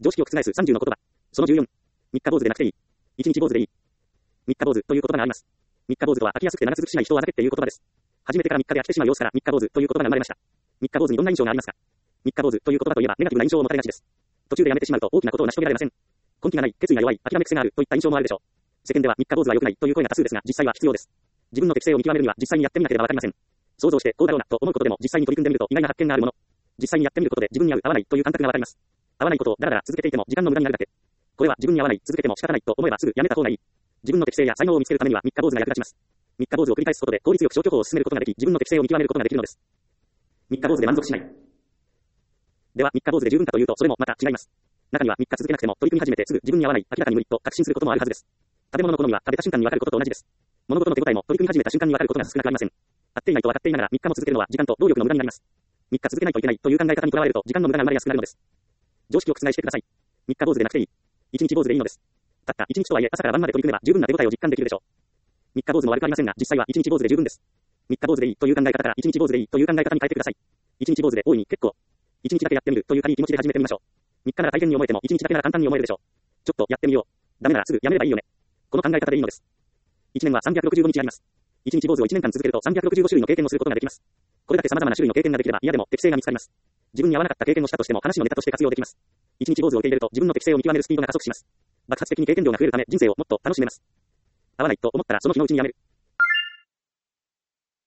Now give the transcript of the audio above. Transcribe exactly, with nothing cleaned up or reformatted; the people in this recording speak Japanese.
常識を覆すさんじゅうの言葉。そのじゅうよん。三日坊主でなくていい。一日坊主でいい。三日坊主という言葉があります。三日坊主とは飽きやすくて長続きしない人をあざけっていう言葉です。初めてから三日で飽きてしまう様子から三日坊主という言葉が生まれました。三日坊主にどんな印象がありますか？三日坊主という言葉といえばネガティブな印象を持たれがちです。途中でやめてしまうと大きなことを成し遂げられません。根気がない、決意が弱い、諦め癖があるといった印象もあるでしょう。世間では三日坊主は良くないという声が多数ですが、実際は必要です。自分の適性を見極めるには実際にやってみなければわかりません。想像してこうだろうなと思うことでも実際に取り組んでみると意外な発見があるもの。実際にやってみることで自分に合う合わないという感覚がわかります。合わないことをだらだら続けていても時間の無駄になるだけ。これは自分に合わない、続けても仕方ないと思えばすぐやめた方がいい。自分の適性や才能を見つけるためには三日坊主が役立ちます。三日坊主を繰り返すことで効率よく消去法を進めることができ、自分の適性を見極めることができるのです。三日坊主で満足しない。では三日坊主で十分かというとそれもまた違います。中には三日続けなくても取り組み始めてすぐ自分に合わない、明らかに無理と確信することもあるはずです。食べ物の好みは食べた瞬間にわかることと同じです。物事の手応えも取り組み始めた瞬間にわかることが少なくありません。合っていないと分かっていながら三日も続けるのは時間と労力の無駄になります。三日続けないといけないという考え方にとらわれると時間の無駄が生まれやすくなるのです。常識を覆してください。三日坊主でなくていい。一日坊主でいいのです。たった一日とはいえ朝から晩まで取り組めば十分な手応えを実感できるでしょう。三日坊主も悪くありませんが、実際は一日坊主で十分です。三日坊主でいいという考え方から一日坊主でいいという考え方に変えてください。一日坊主で大いに結構。一日だけやってみるという軽い気持ちで始めてみましょう。三日なら大変に思えても一日だけなら簡単に思えるでしょう。ちょっとやってみよう。ダメならすぐやめればいいよね。この考え方でいいのです。一年はさんびゃくろくじゅうごにちあります。一日坊主を一年間続けるとさんびゃくろくじゅうご種類の経験をすることができます。これだけ様々な種類の経験ができれば嫌でも適性が見つかります。自分に合わなかった経験をしたとしても話のネタとして活用できます。一日坊主を受け入れると自分の適性を見極めるスピードが加速します。爆発的に経験量が増えるため人生をもっと楽しめます。合わないと思ったらその日のうちにやめる。